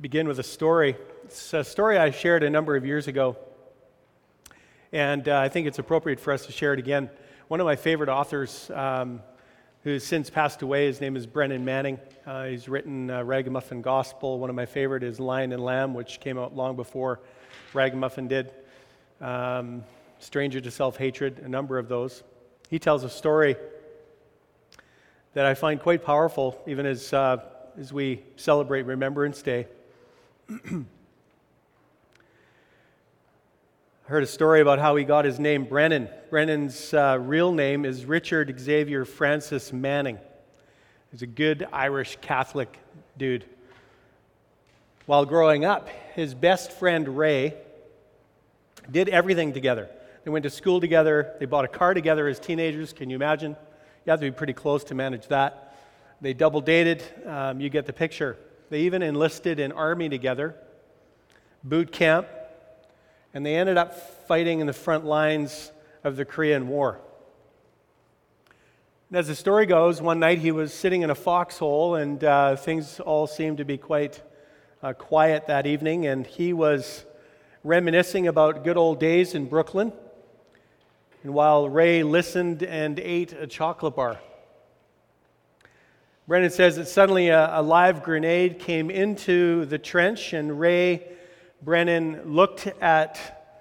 begin with a story. It's a story I shared a number of years ago, and I think it's appropriate for us to share it again. One of my favorite authors, who's since passed away, his name is Brennan Manning. He's written Ragamuffin Gospel. One of my favorite is Lion and Lamb, which came out long before Ragamuffin did. Stranger to Self-Hatred, a number of those. He tells a story that I find quite powerful, even as we celebrate Remembrance Day. I heard a story about how he got his name Brennan. Brennan's real name is Richard Xavier Francis Manning. He's a good Irish Catholic dude. While growing up, his best friend Ray did everything together. They went to school together. They bought a car together as teenagers. Can you imagine? You have to be pretty close to manage that. They double dated. You get the picture. They even enlisted in army together, boot camp, and they ended up fighting in the front lines of the Korean War. And as the story goes, one night he was sitting in a foxhole, and things all seemed to be quite quiet that evening, and he was reminiscing about good old days in Brooklyn, and while Ray listened and ate a chocolate bar. Brennan says that suddenly a live grenade came into the trench, and Brennan looked at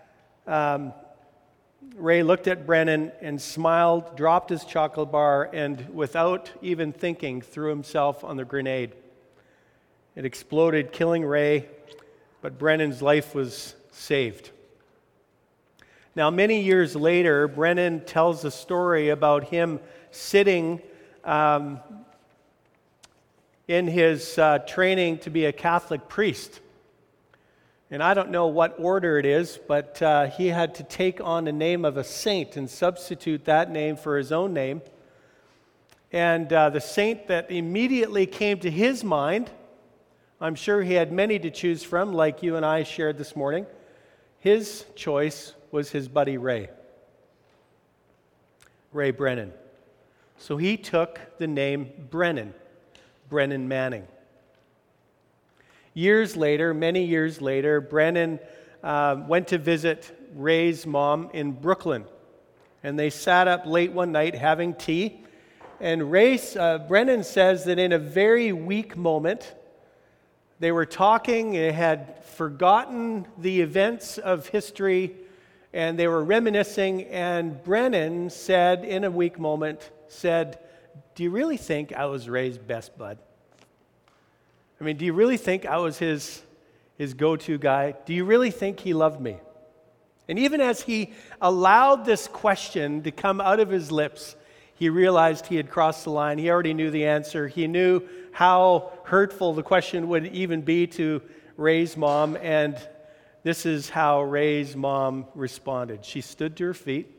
Brennan and smiled, dropped his chocolate bar, and without even thinking, threw himself on the grenade. It exploded, killing Ray, but Brennan's life was saved. Now, many years later, Brennan tells a story about him sitting in his training to be a Catholic priest. And I don't know what order it is, but he had to take on the name of a saint and substitute that name for his own name. And the saint that immediately came to his mind, I'm sure he had many to choose from, like you and I shared this morning. His choice was his buddy Ray Brennan. So he took the name Brennan Manning. Many years later, Brennan went to visit Ray's mom in Brooklyn. And they sat up late one night having tea. And Brennan says that in a very weak moment, they were talking, they had forgotten the events of history, and they were reminiscing, and Brennan said, in a weak moment, "Do you really think I was Ray's best bud? I mean, do you really think I was his go-to guy? Do you really think he loved me?" And even as he allowed this question to come out of his lips, he realized he had crossed the line. He already knew the answer. He knew how hurtful the question would even be to Ray's mom, and this is how Ray's mom responded. She stood to her feet,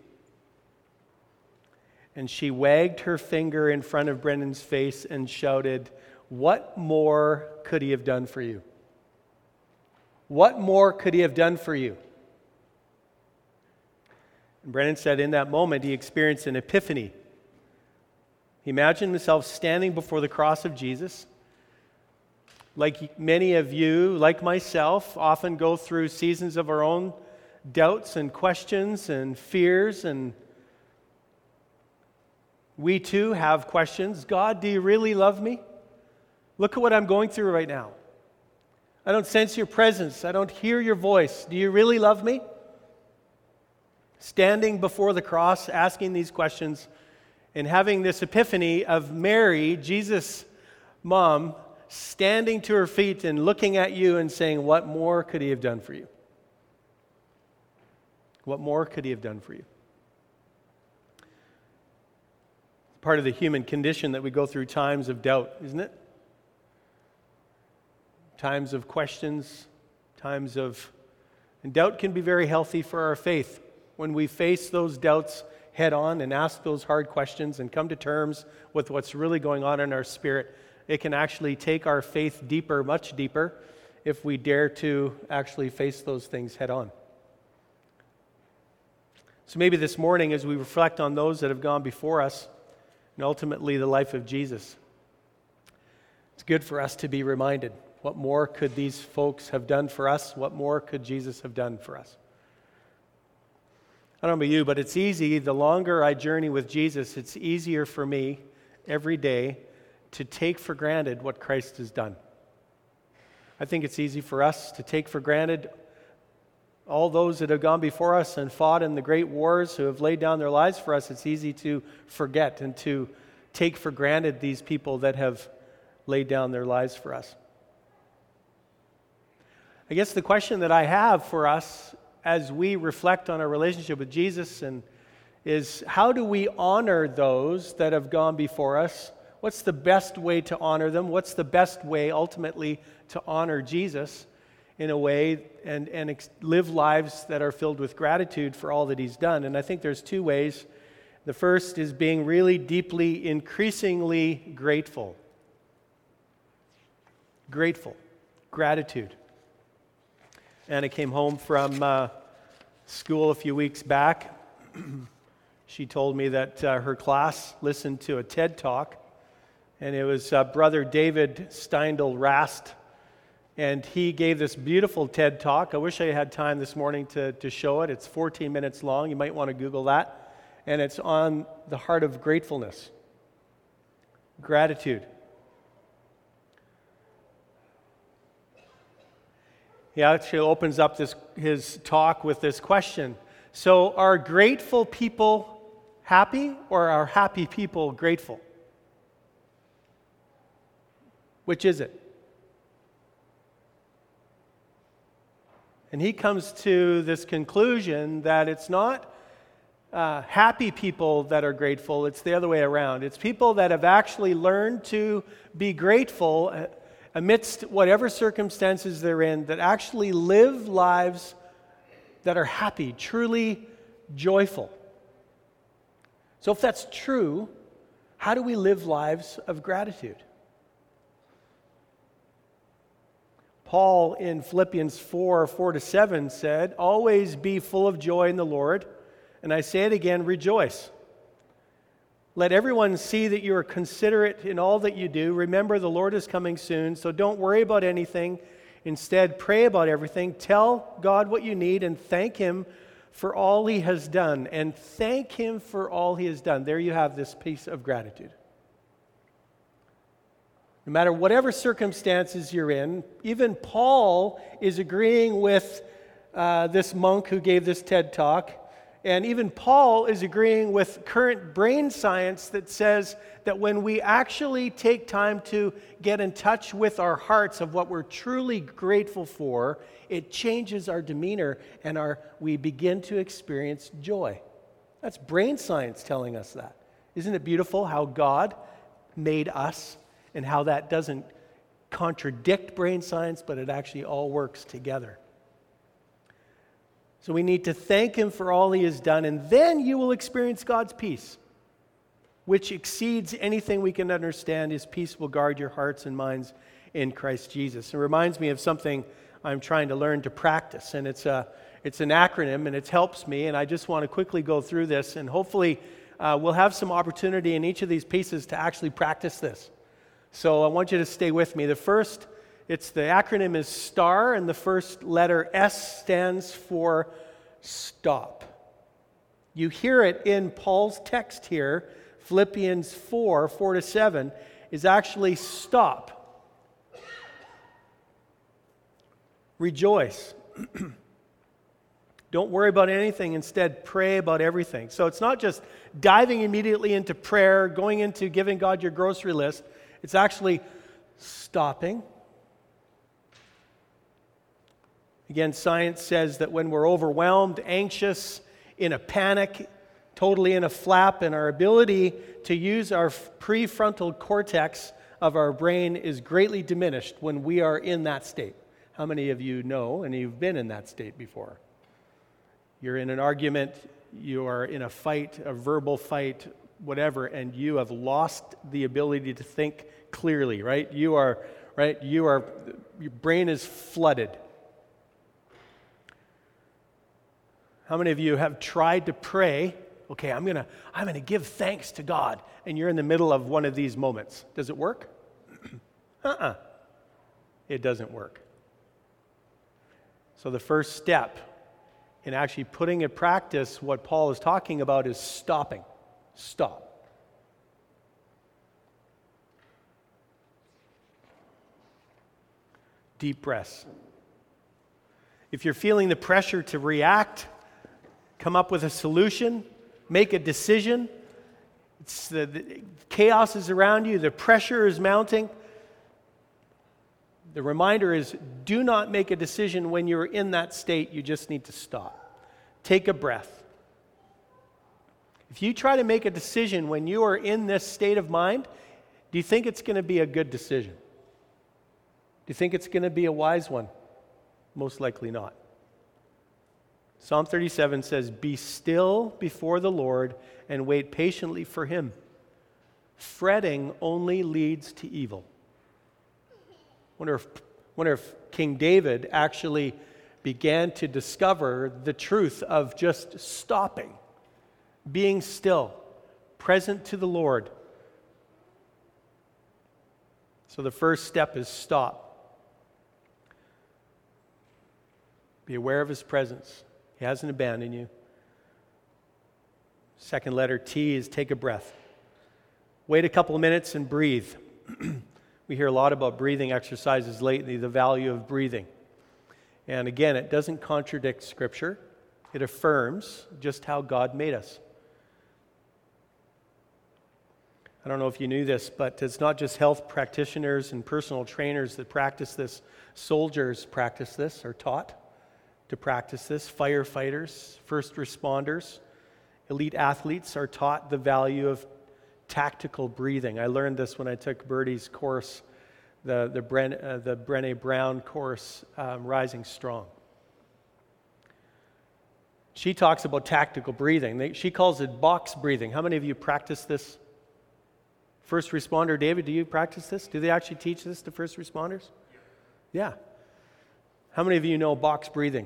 and she wagged her finger in front of Brennan's face and shouted, "What more could he have done for you? What more could he have done for you?" And Brennan said in that moment he experienced an epiphany. He imagined himself standing before the cross of Jesus. Like many of you, like myself, often go through seasons of our own doubts and questions and fears, and we too have questions. God, do you really love me? Look at what I'm going through right now. I don't sense your presence. I don't hear your voice. Do you really love me? Standing before the cross, asking these questions, and having this epiphany of Mary, Jesus' mom, standing to her feet and looking at you and saying, "What more could he have done for you? What more could he have done for you?" Part of the human condition that we go through times of doubt, isn't it? Times of questions, and doubt can be very healthy for our faith. When we face those doubts head on and ask those hard questions and come to terms with what's really going on in our spirit, it can actually take our faith deeper, much deeper, if we dare to actually face those things head on. So maybe this morning, as we reflect on those that have gone before us, and ultimately the life of Jesus, it's good for us to be reminded What more could these folks have done for us? What more could Jesus have done for us? I don't know about you, but it's easy. The longer I journey with Jesus, it's easier for me every day to take for granted what Christ has done. I think it's easy for us to take for granted all those that have gone before us and fought in the great wars, who have laid down their lives for us. It's easy to forget and to take for granted these people that have laid down their lives for us. I guess the question that I have for us as we reflect on our relationship with Jesus is how do we honor those that have gone before us? What's the best way to honor them? What's the best way ultimately to honor Jesus in a way and live lives that are filled with gratitude for all that he's done? And I think there's two ways. The first is being really deeply, increasingly grateful. Grateful. Gratitude. Anna came home from school a few weeks back. She told me that her class listened to a TED Talk, and it was Brother David Steindl-Rast, and he gave this beautiful TED Talk. I wish I had time this morning to show it. It's 14 minutes long. You might want to Google that. And it's on the heart of gratefulness. Gratitude. He actually opens up his talk with this question. So, are grateful people happy, or are happy people grateful? Which is it? And he comes to this conclusion that it's not happy people that are grateful, it's the other way around. It's people that have actually learned to be grateful amidst whatever circumstances they're in, that actually live lives that are happy, truly joyful. So if that's true, how do we live lives of gratitude? Paul in Philippians 4:4-7 said, "Always be full of joy in the Lord, and I say it again, rejoice. Let everyone see that you are considerate in all that you do. Remember, the Lord is coming soon, so don't worry about anything. Instead, pray about everything. Tell God what you need and thank Him for all He has done." And thank Him for all He has done. There you have this piece of gratitude. No matter whatever circumstances you're in, even Paul is agreeing with this monk who gave this TED Talk. And even Paul is agreeing with current brain science that says that when we actually take time to get in touch with our hearts of what we're truly grateful for, it changes our demeanor and we begin to experience joy. That's brain science telling us that. Isn't it beautiful how God made us and how that doesn't contradict brain science, but it actually all works together? So we need to thank Him for all He has done, and then you will experience God's peace, which exceeds anything we can understand. His peace will guard your hearts and minds in Christ Jesus. It reminds me of something I'm trying to learn to practice, and it's an acronym, and it helps me, and I just want to quickly go through this, and hopefully we'll have some opportunity in each of these pieces to actually practice this. So I want you to stay with me. The acronym is STAR, and the first letter S stands for stop. You hear it in Paul's text here. Philippians 4:4-7 is actually stop. Rejoice. Don't worry about anything. Instead, pray about everything. So it's not just diving immediately into prayer, going into giving God your grocery list. It's actually stopping. Again, science says that when we're overwhelmed, anxious, in a panic, totally in a flap, and our ability to use our prefrontal cortex of our brain is greatly diminished when we are in that state. How many of you know and you've been in that state before? You're in an argument, you are in a fight, a verbal fight, whatever, and you have lost the ability to think clearly, right? Your brain is flooded. How many of you have tried to pray, okay, I'm gonna give thanks to God, and you're in the middle of one of these moments? Does it work? it doesn't work. So the first step in actually putting in practice what Paul is talking about is stopping. Stop. Deep breaths. If you're feeling the pressure to react, come up with a solution, make a decision, the chaos is around you, the pressure is mounting, the reminder is, do not make a decision when you're in that state. You just need to stop. Take a breath. If you try to make a decision when you are in this state of mind, do you think it's going to be a good decision? Do you think it's going to be a wise one? Most likely not. Psalm 37 says, "Be still before the Lord and wait patiently for him. Fretting only leads to evil." Wonder if King David actually began to discover the truth of just stopping, being still, present to the Lord. So the first step is stop. Be aware of his presence. He hasn't abandoned you. Second letter T is take a breath. Wait a couple of minutes and breathe. We hear a lot about breathing exercises lately, the value of breathing. And again, it doesn't contradict Scripture. It affirms just how God made us. I don't know if you knew this, but it's not just health practitioners and personal trainers that practice this. Soldiers practice this, are taught to practice this. Firefighters, first responders, elite athletes are taught the value of tactical breathing. I learned this when I took Bertie's course, the Brené Brown course, Rising Strong. She talks about tactical breathing. She calls it box breathing. How many of you practice this? First responder, David, do you practice this? Do they actually teach this to first responders? Yeah. How many of you know box breathing?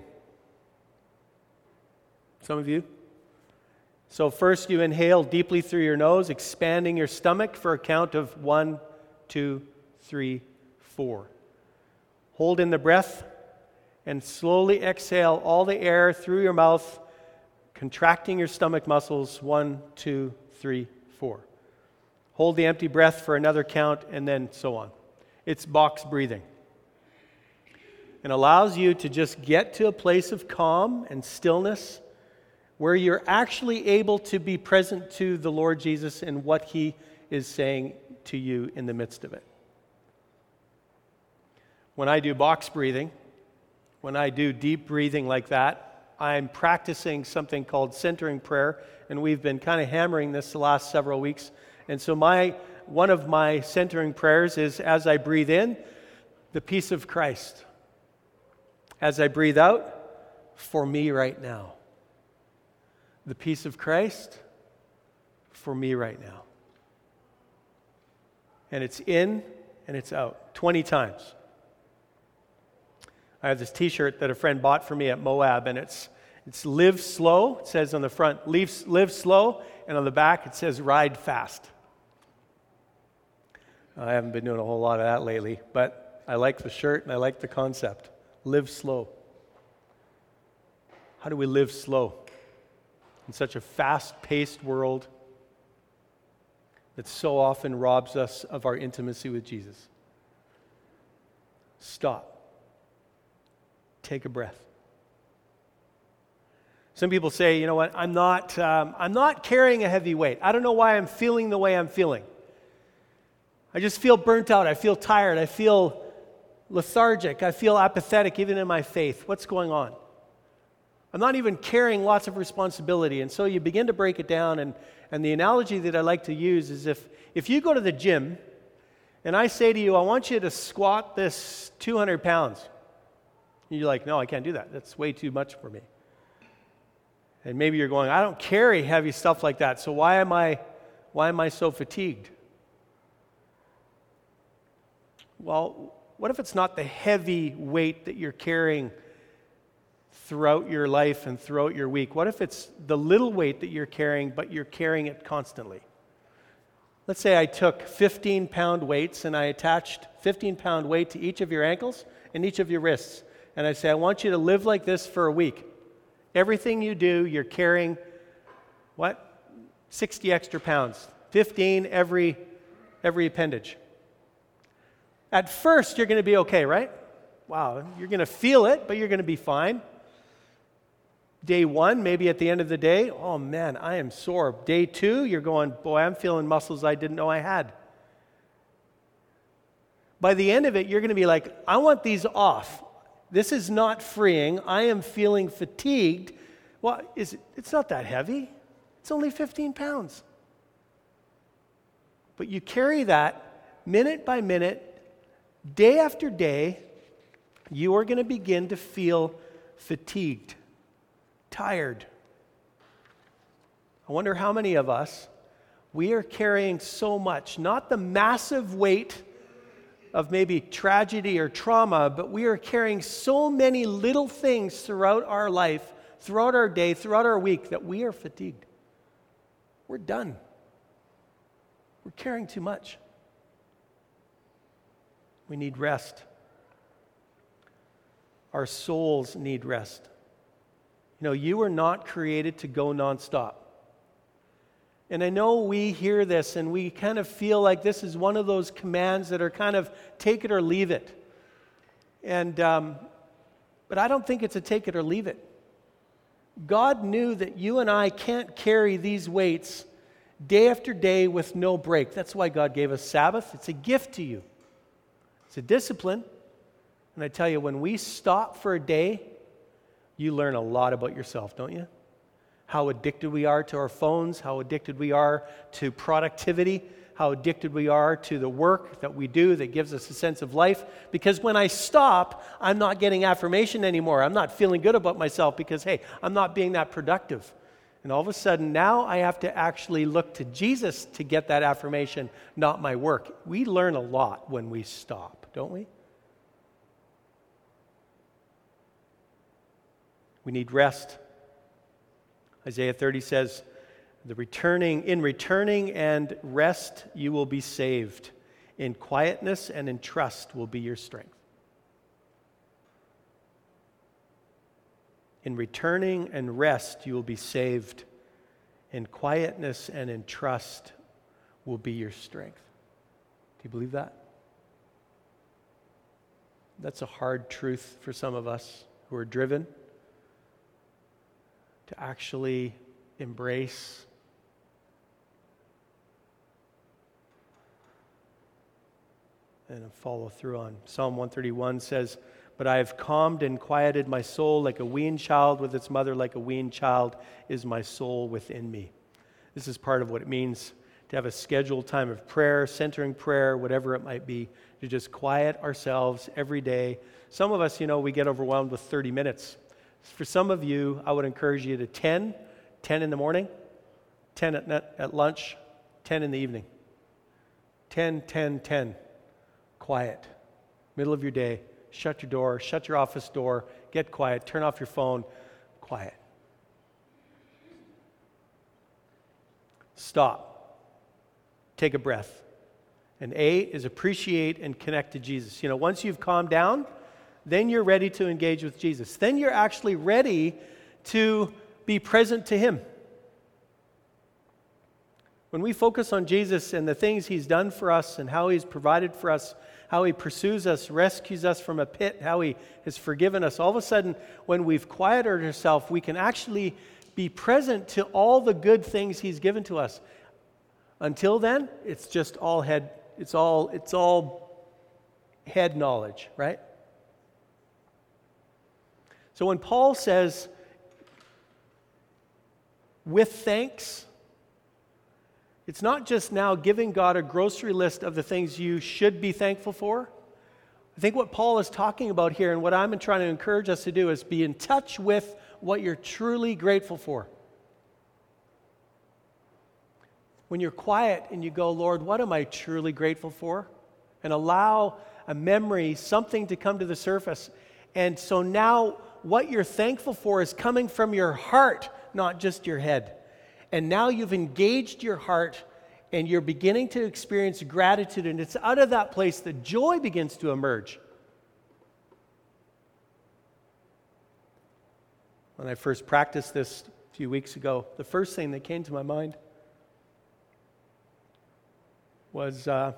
Some of you? So first you inhale deeply through your nose, expanding your stomach for a count of 1, 2, 3, 4. Hold in the breath and slowly exhale all the air through your mouth, contracting your stomach muscles. 1, 2, 3, 4. Hold the empty breath for another count, and then so on. It's box breathing. It allows you to just get to a place of calm and stillness where you're actually able to be present to the Lord Jesus and what he is saying to you in the midst of it. When I do box breathing, when I do deep breathing like that, I'm practicing something called centering prayer, and we've been kind of hammering this the last several weeks. And so one of my centering prayers is, as I breathe in, the peace of Christ. As I breathe out, for me right now. The peace of Christ for me right now. And it's in and it's out 20 times. I have this t-shirt that a friend bought for me at Moab, and it's live slow. It says on the front, live slow, and on the back it says ride fast. I haven't been doing a whole lot of that lately, but I like the shirt and I like the concept. Live slow. How do we live slow in such a fast-paced world that so often robs us of our intimacy with Jesus? Stop. Take a breath. Some people say, you know what, I'm not carrying a heavy weight. I don't know why I'm feeling the way I'm feeling. I just feel burnt out. I feel tired. I feel lethargic. I feel apathetic even in my faith. What's going on? I'm not even carrying lots of responsibility. And so you begin to break it down. And the analogy that I like to use is if you go to the gym and I say to you, I want you to squat this 200 pounds. And you're like, no, I can't do that. That's way too much for me. And maybe you're going, I don't carry heavy stuff like that. So why am I so fatigued? Well, what if it's not the heavy weight that you're carrying throughout your life and throughout your week? What if it's the little weight that you're carrying, but you're carrying it constantly? Let's say I took 15-pound weights and I attached 15-pound weight to each of your ankles and each of your wrists. And I say, I want you to live like this for a week. Everything you do, you're carrying, 60 extra pounds. 15 every appendage. At first, you're going to be okay, right? Wow, you're going to feel it, but you're going to be fine. Day 1, maybe at the end of the day, oh man, I am sore. Day 2, you're going, boy, I'm feeling muscles I didn't know I had. By the end of it, you're going to be like, I want these off. This is not freeing. I am feeling fatigued. Well, it's not that heavy. It's only 15 pounds. But you carry that minute by minute, day after day, you are going to begin to feel fatigued, tired. I wonder how many of us, we are carrying so much, not the massive weight of maybe tragedy or trauma, but we are carrying so many little things throughout our life, throughout our day, throughout our week, that we are fatigued. We're done. We're carrying too much. We need rest. Our souls need rest. You know, you were not created to go nonstop. And I know we hear this and we kind of feel like this is one of those commands that are kind of take it or leave it. And but I don't think it's a take it or leave it. God knew that you and I can't carry these weights day after day with no break. That's why God gave us Sabbath. It's a gift to you. It's a discipline. And I tell you, when we stop for a day, you learn a lot about yourself, don't you? How addicted we are to our phones, how addicted we are to productivity, how addicted we are to the work that we do that gives us a sense of life. Because when I stop, I'm not getting affirmation anymore. I'm not feeling good about myself because, hey, I'm not being that productive. And all of a sudden, now I have to actually look to Jesus to get that affirmation, not my work. We learn a lot when we stop, don't we? We need rest. Isaiah 30 says, in returning and rest you will be saved. In quietness and in trust will be your strength. In returning and rest you will be saved. In quietness and in trust will be your strength. Do you believe that? That's a hard truth for some of us who are driven to actually embrace. And follow through on. Psalm 131 says, but I have calmed and quieted my soul like a weaned child with its mother, like a weaned child is my soul within me. This is part of what it means to have a scheduled time of prayer, centering prayer, whatever it might be, to just quiet ourselves every day. Some of us, we get overwhelmed with 30 minutes. For some of you, I would encourage you to 10 in the morning, 10 at lunch, 10 in the evening. 10. Quiet. Middle of your day. Shut your door, shut your office door, get quiet, turn off your phone, quiet. Stop. Take a breath. And A is appreciate and connect to Jesus. Once you've calmed down, then you're ready to engage with Jesus. Then you're actually ready to be present to Him. When we focus on Jesus and the things He's done for us and how He's provided for us, how He pursues us, rescues us from a pit, how He has forgiven us, all of a sudden, when we've quieted ourselves, we can actually be present to all the good things He's given to us. Until then, it's just all head, it's all head knowledge, right? So when Paul says, with thanks, it's not just now giving God a grocery list of the things you should be thankful for. I think what Paul is talking about here and what I'm trying to encourage us to do is be in touch with what you're truly grateful for. When you're quiet and you go, Lord, what am I truly grateful for? And allow a memory, something to come to the surface. And so now what you're thankful for is coming from your heart, not just your head. And now you've engaged your heart and you're beginning to experience gratitude, and it's out of that place that joy begins to emerge. When I first practiced this a few weeks ago, the first thing that came to my mind was how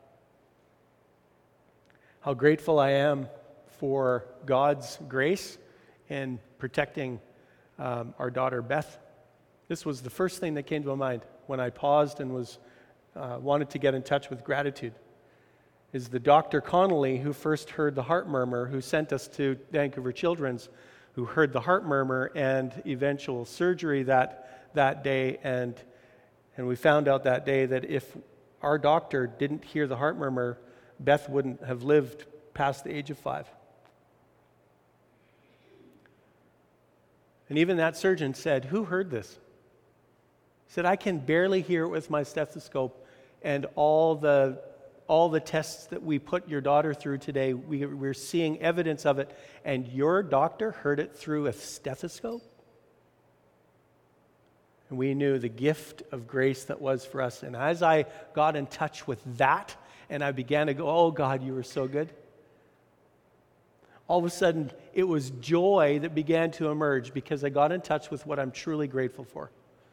grateful I am for God's grace in protecting our daughter Beth. This was the first thing that came to my mind when I paused and was wanted to get in touch with gratitude. Is the Dr. Connolly who first heard the heart murmur, who sent us to Vancouver Children's, who heard the heart murmur and eventual surgery that day, and we found out that day that if our doctor didn't hear the heart murmur, Beth wouldn't have lived past the age of 5. And even that surgeon said, "Who heard this?" He said, "I can barely hear it with my stethoscope, and all the tests that we put your daughter through today, we're seeing evidence of it, and your doctor heard it through a stethoscope?" And we knew the gift of grace that was for us. And as I got in touch with that, and I began to go, "Oh God, you were so good," all of a sudden it was joy that began to emerge because I got in touch with what I'm truly grateful for.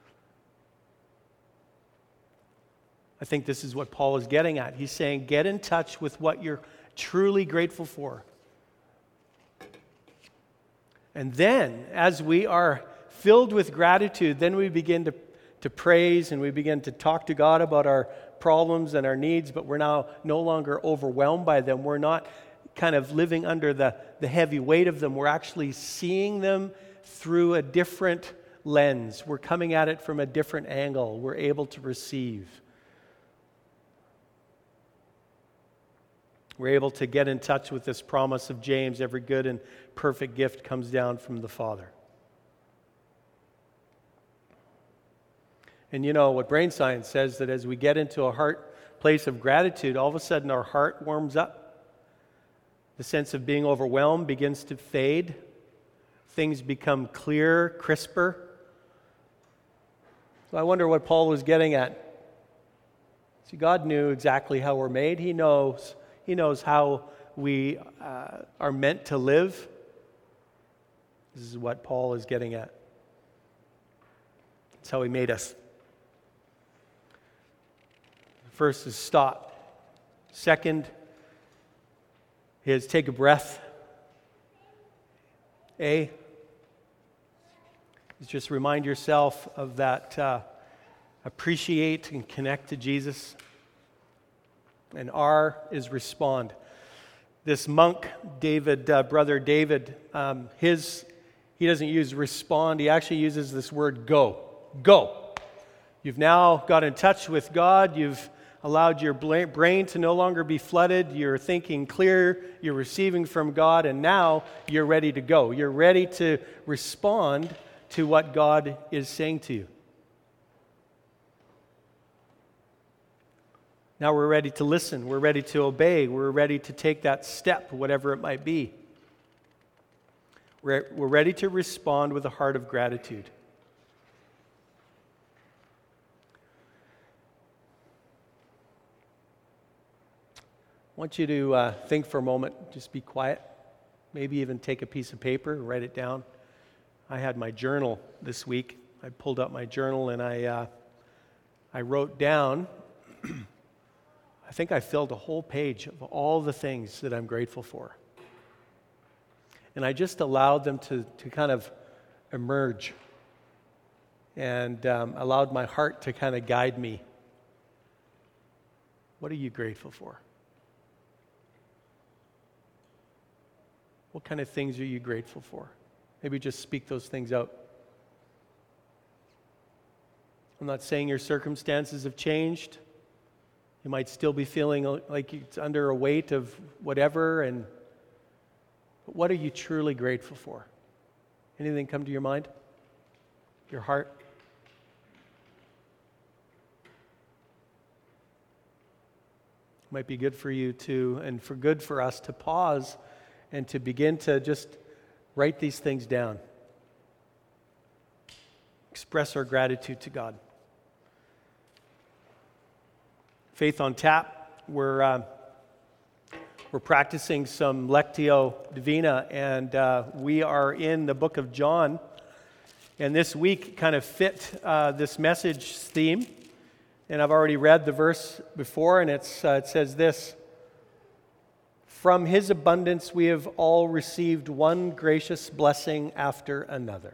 I think this is what Paul is getting at. He's saying, get in touch with what you're truly grateful for. And then, as we are filled with gratitude, then we begin to praise and we begin to talk to God about our problems and our needs, but we're now no longer overwhelmed by them. We're not kind of living under the heavy weight of them. We're actually seeing them through a different lens. We're coming at it from a different angle. We're able to receive. We're able to get in touch with this promise of James, every good and perfect gift comes down from the Father. And you know what brain science says, that as we get into a place of gratitude, all of a sudden our heart warms up. The sense of being overwhelmed begins to fade. Things become clearer, crisper. So I wonder what Paul was getting at. See, God knew exactly how we're made. He knows how we are meant to live. This is what Paul is getting at. It's how he made us. First is stop. Second is take a breath. A is just remind yourself of that, appreciate and connect to Jesus. And R is respond. This monk, David, brother David, he doesn't use respond. He actually uses this word go. Go. You've now got in touch with God. You've allowed your brain to no longer be flooded. You're thinking clear. You're receiving from God. And now you're ready to go. You're ready to respond to what God is saying to you. Now we're ready to listen. We're ready to obey. We're ready to take that step, whatever it might be. We're ready to respond with a heart of gratitude. I want you to think for a moment, just be quiet. Maybe even take a piece of paper, write it down. I had my journal this week. I pulled out my journal and I wrote down, I think I filled a whole page of all the things that I'm grateful for. And I just allowed them to kind of emerge and allowed my heart to kind of guide me. What are you grateful for? What kind of things are you grateful for? Maybe just speak those things out. I'm not saying your circumstances have changed. You might still be feeling like it's under a weight of whatever, but what are you truly grateful for? Anything come to your mind? Your heart? It might be good for you good for us to pause and to begin to just write these things down. Express our gratitude to God. Faith on Tap, we're practicing some Lectio Divina, and we are in the book of John. And this week kind of fit this message theme. And I've already read the verse before, and it says this: "From his abundance we have all received one gracious blessing after another."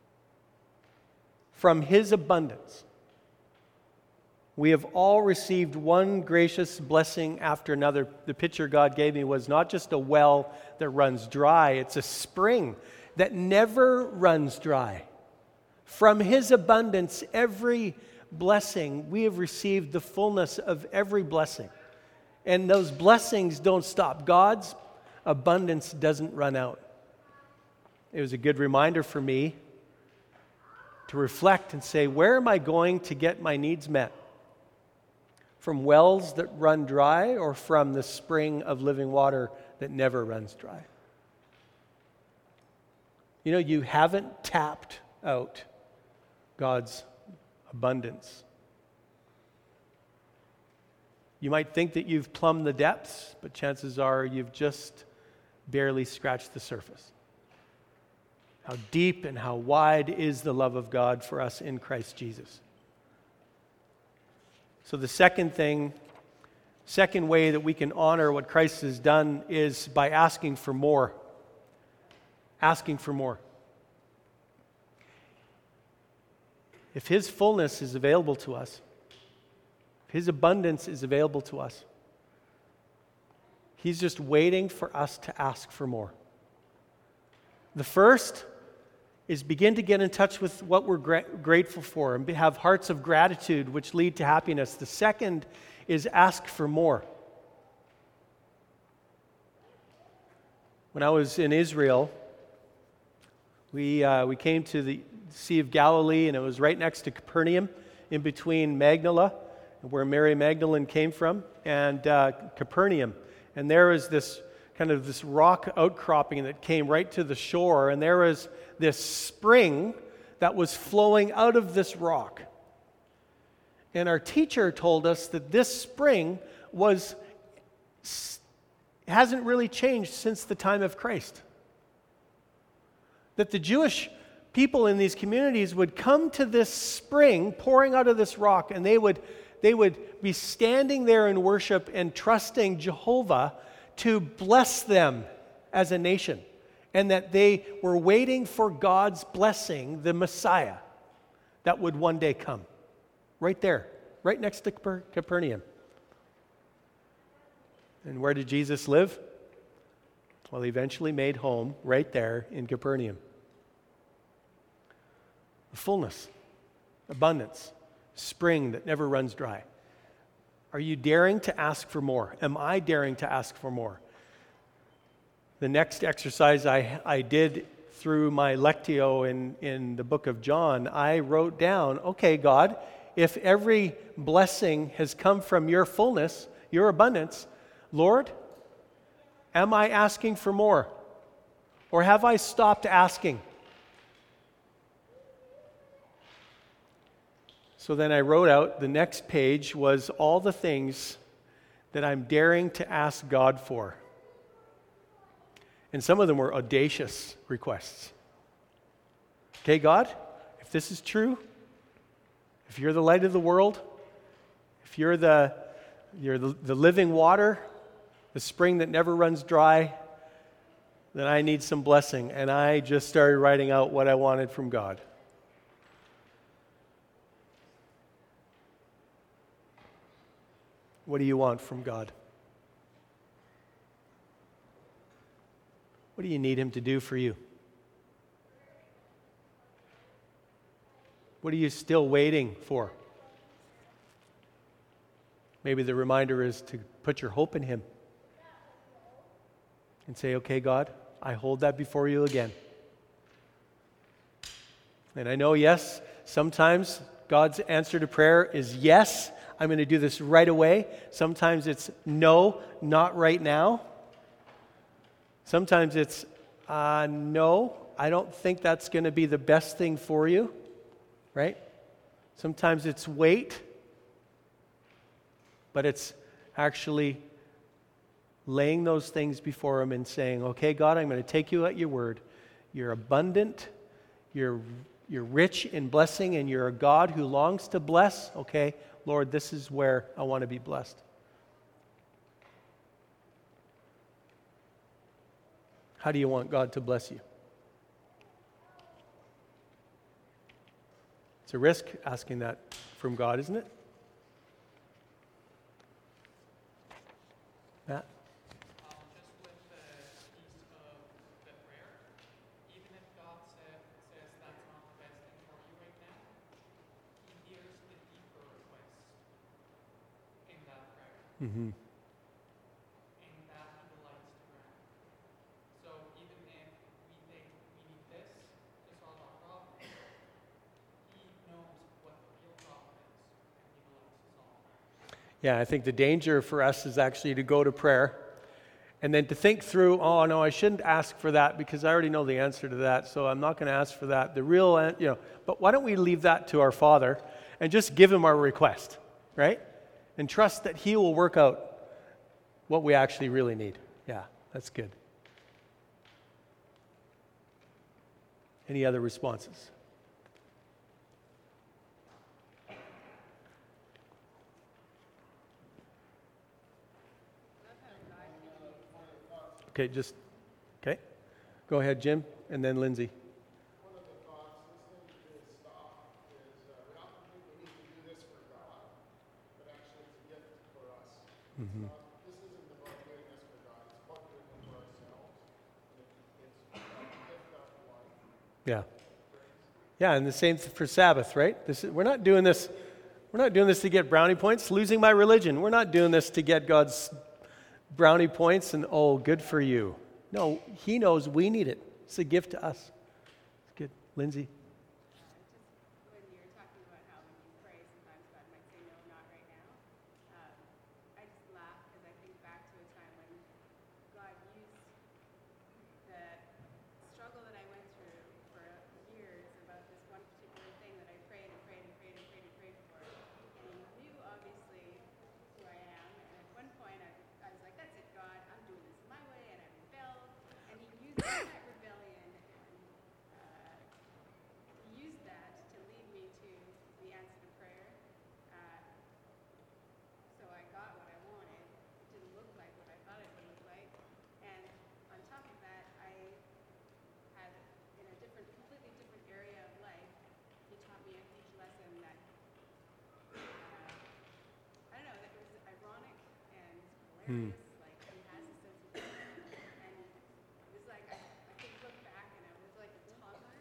From his abundance, we have all received one gracious blessing after another. The picture God gave me was not just a well that runs dry, it's a spring that never runs dry. From his abundance, every blessing, we have received the fullness of every blessing. And those blessings don't stop. God's abundance doesn't run out. It was a good reminder for me to reflect and say, where am I going to get my needs met? From wells that run dry, or from the spring of living water that never runs dry? You know, you haven't tapped out God's abundance. You might think that you've plumbed the depths, but chances are you've just barely scratched the surface. How deep and how wide is the love of God for us in Christ Jesus? So the second way that we can honor what Christ has done is by asking for more. Asking for more. If his fullness is available to us, if his abundance is available to us, he's just waiting for us to ask for more. The first is begin to get in touch with what we're grateful for and have hearts of gratitude which lead to happiness. The second is ask for more. When I was in Israel, we came to the Sea of Galilee, and it was right next to Capernaum, in between Magdala, where Mary Magdalene came from, and Capernaum. And there was this rock outcropping that came right to the shore, and there was this spring that was flowing out of this rock. And our teacher told us that this spring hasn't really changed since the time of Christ. That the Jewish people in these communities would come to this spring pouring out of this rock, and they would be standing there in worship and trusting Jehovah to bless them as a nation, and that they were waiting for God's blessing, the Messiah, that would one day come. Right there, right next to Capernaum. And where did Jesus live? Well, he eventually made home right there in Capernaum. Fullness, abundance, spring that never runs dry. Are you daring to ask for more? Am I daring to ask for more? The next exercise I did through my Lectio in the book of John, I wrote down, okay, God, if every blessing has come from your fullness, your abundance, Lord, am I asking for more? Or have I stopped asking? So then I wrote out, the next page was all the things that I'm daring to ask God for. And some of them were audacious requests. Okay, God, if this is true, if you're the light of the world, if you're the living water, the spring that never runs dry, then I need some blessing. And I just started writing out what I wanted from God. What do you want from God? What do you need him to do for you? What are you still waiting for? Maybe the reminder is to put your hope in him and say, okay, God, I hold that before you again. And I know, yes, sometimes God's answer to prayer is yes, I'm going to do this right away. Sometimes it's no, not right now. Sometimes it's no, I don't think that's going to be the best thing for you, right? Sometimes it's wait. but it's actually laying those things before Him and saying, okay, God, I'm going to take you at your word. You're abundant, you're rich in blessing, and you're a God who longs to bless. Okay, Lord, this is where I want to be blessed. How do you want God to bless you? It's a risk asking that from God, isn't it? Matt? Just with the piece of the prayer, even if God says that's not the best thing for you right now, He hears the deeper request in that prayer, Mm-hmm. in that He delights to grant. So even if we think we need this to solve our problem, He knows what the real problem is, and He delights to solve it. Yeah, I think the danger for us is actually to go to prayer and then to think through, oh, no, I shouldn't ask for that because I already know the answer to that, so I'm not going to ask for that. But why don't we leave that to our Father and just give Him our request, right? And trust that He will work out what we actually really need. Yeah, that's good. Any other responses? Okay, okay. Go ahead, Jim, and then Lindsay. One of the thoughts listening to his talk is we often think we need to do this for God, but actually it's a gift for us. Mm-hmm. This isn't about doing this for God, it's about doing it for ourselves. It's a gift of life. Yeah. Yeah, and the same for Sabbath, right? We're not doing this to get brownie points, losing my religion. We're not doing this to get God's brownie points and, oh, good for you. No, He knows we need it. It's a gift to us. It's good. Lindsay? Just when you're talking about how when you pray, sometimes God might say, no, not right now. I just laugh because I think back to a time when God used the struggle that I went through for years about this one particular thing that I prayed and prayed and prayed and prayed and prayed for. And He knew, obviously, who I am. And at one point, I was like, that's it, God. I'm doing this my way. And I rebelled. And He used that rebellion and He used that to lead me to the answer to prayer. So I got what I wanted. It didn't look like what I thought it would look like. And on top of that, I had, in a completely different area of life, He taught me a huge lesson that, I don't know, that was ironic and hilarious. Like, He has a sense of humor. And it was like, I could look back and I was like a toddler,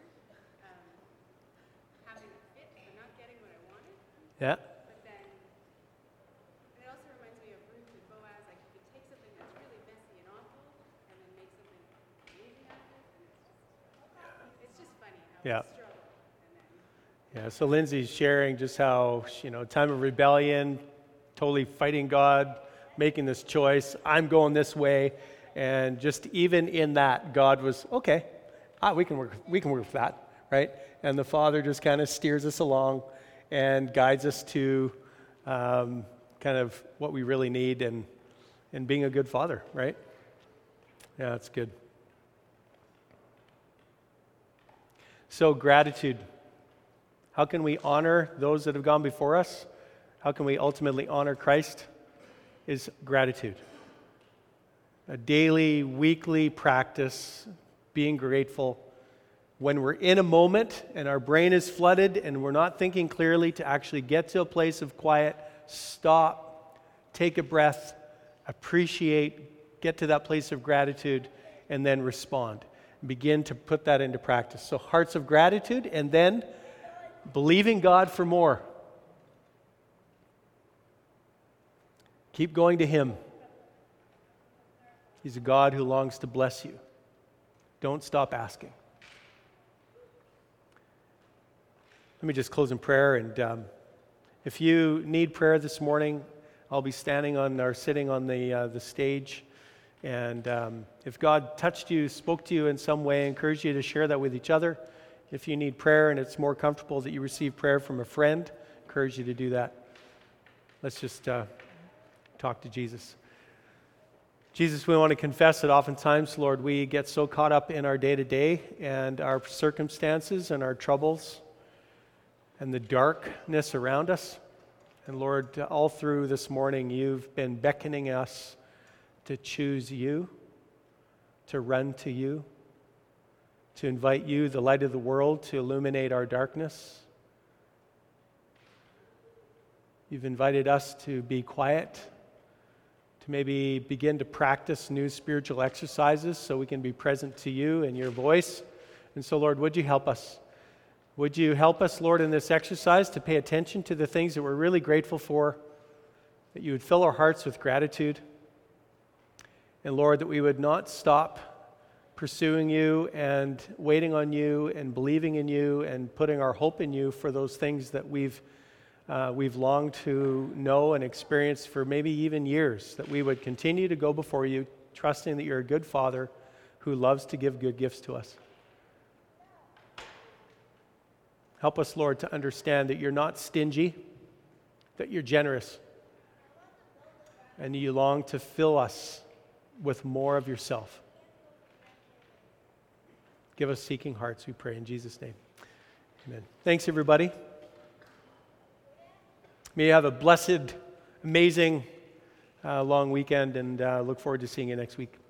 having a fit for not getting what I wanted. Yeah. But then, and it also reminds me of Ruth and Boaz. Like, you could take something that's really messy and awful, and then make something amazing out of it, and it's just funny how Yeah. we struggle. And then, Yeah, so Lindsay's sharing just how, time of rebellion, totally fighting God, making this choice, I'm going this way, and just even in that, God was, okay, we can work with that, right? And the Father just kind of steers us along and guides us to kind of what we really need and being a good father, right? Yeah, that's good. So gratitude. How can we honor those that have gone before us? How can we ultimately honor Christ? Is gratitude. A daily, weekly practice, being grateful. When we're in a moment and our brain is flooded and we're not thinking clearly, to actually get to a place of quiet, stop, take a breath, appreciate, get to that place of gratitude, and then respond. Begin to put that into practice. So hearts of gratitude, and then believing God for more. Keep going to Him. He's a God who longs to bless you. Don't stop asking. Let me just close in prayer. And if you need prayer this morning, I'll be sitting on the stage. And if God touched you, spoke to you in some way, I encourage you to share that with each other. If you need prayer and it's more comfortable that you receive prayer from a friend, I encourage you to do that. Let's just talk to Jesus. Jesus, we want to confess that oftentimes, Lord, we get so caught up in our day-to-day and our circumstances and our troubles and the darkness around us. And Lord, all through this morning, you've been beckoning us to choose you, to run to you, to invite you, the light of the world, to illuminate our darkness. You've invited us to be quiet, to maybe begin to practice new spiritual exercises so we can be present to you and your voice. And so, Lord, would you help us? Would you help us, Lord, in this exercise to pay attention to the things that we're really grateful for, that you would fill our hearts with gratitude, and Lord, that we would not stop pursuing you and waiting on you and believing in you and putting our hope in you for those things that we've longed to know and experience for maybe even years, that we would continue to go before you, trusting that you're a good Father who loves to give good gifts to us. Help us, Lord, to understand that you're not stingy, that you're generous, and you long to fill us with more of yourself. Give us seeking hearts, we pray in Jesus' name. Amen. Thanks, everybody. May you have a blessed, amazing, long weekend, and look forward to seeing you next week.